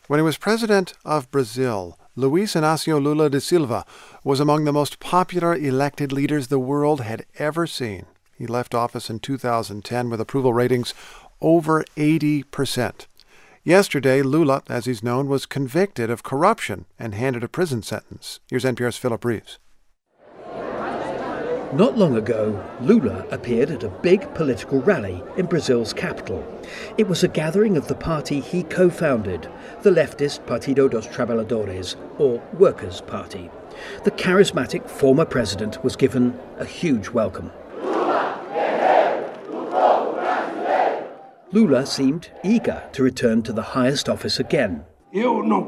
When he was president of Brazil, Luiz Inácio Lula da Silva was among the most popular elected leaders the world had ever seen. He left office in 2010 with approval ratings over 80%. Yesterday, Lula, as he's known, was convicted of corruption and handed a prison sentence. Here's NPR's Philip Reeves. Not long ago, Lula appeared at a big political rally in Brazil's capital. It was a gathering of the party he co-founded, the leftist Partido dos Trabalhadores, or Workers' Party. The charismatic former president was given a huge welcome. Lula seemed eager to return to the highest office again. I don't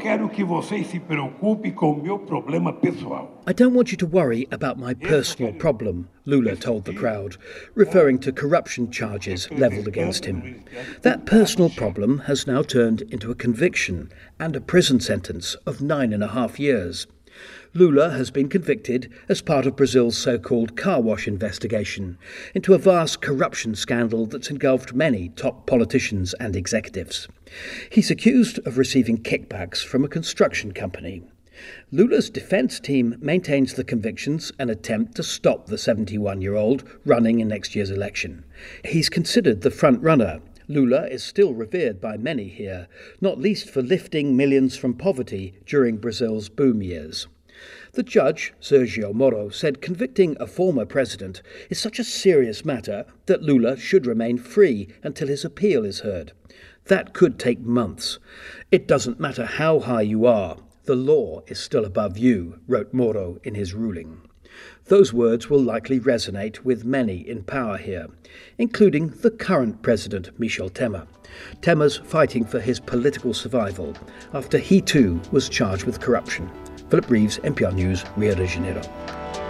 want you to worry about my personal problem, Lula told the crowd, referring to corruption charges levelled against him. That personal problem has now turned into a conviction and a prison sentence of 9.5 years. Lula has been convicted as part of Brazil's so-called car wash investigation into a vast corruption scandal that's engulfed many top politicians and executives. He's accused of receiving kickbacks from a construction company. Lula's defence team maintains the conviction's an attempt to stop the 71-year-old running in next year's election. He's considered the front-runner. Lula is still revered by many here, not least for lifting millions from poverty during Brazil's boom years. The judge, Sergio Moro, said convicting a former president is such a serious matter that Lula should remain free until his appeal is heard. That could take months. It doesn't matter how high you are, the law is still above you, wrote Moro in his ruling. Those words will likely resonate with many in power here, including the current president, Michel Temer. Temer's fighting for his political survival after he too was charged with corruption. Philip Reeves, NPR News, Rio de Janeiro.